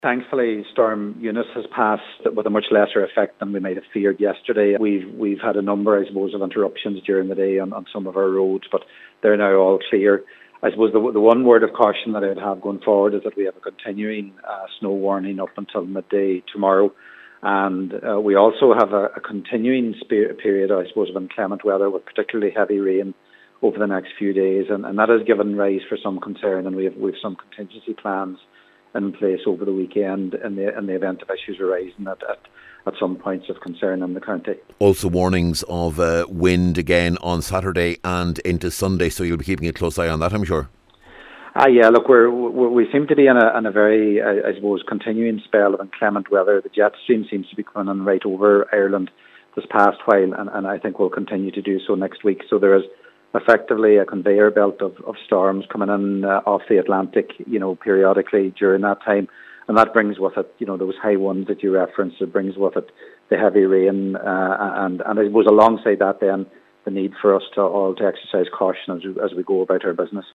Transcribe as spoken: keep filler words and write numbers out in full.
Thankfully, Storm Eunice has passed with a much lesser effect than we might have feared yesterday. We've we've had a number, I suppose, of interruptions during the day on, on some of our roads, but they're now all clear. I suppose the, the one word of caution that I'd have going forward is that we have a continuing uh, snow warning up until midday tomorrow. And uh, we also have a, a continuing spe- period, I suppose, of inclement weather with particularly heavy rain over the next few days. And, and that has given rise for some concern, and we have, we have some contingency plans in place over the weekend in the in the event of issues arising at, at, at some points of concern in the county. Also warnings of uh, wind again on Saturday and into Sunday, so you'll be keeping a close eye on that, I'm sure. Ah, yeah, look, we're, we're, we seem to be in a, in a very, I, I suppose, continuing spell of inclement weather. The jet stream seems to be coming in right over Ireland this past while, and, and I think will continue to do so next week. So there is effectively a conveyor belt of, of storms coming in uh, off the Atlantic, you know, periodically during that time. And that brings with it, you know, those high winds that you referenced. It brings with it the heavy rain. Uh, and, and I suppose alongside that then, the need for us to all to exercise caution as we, as we go about our business.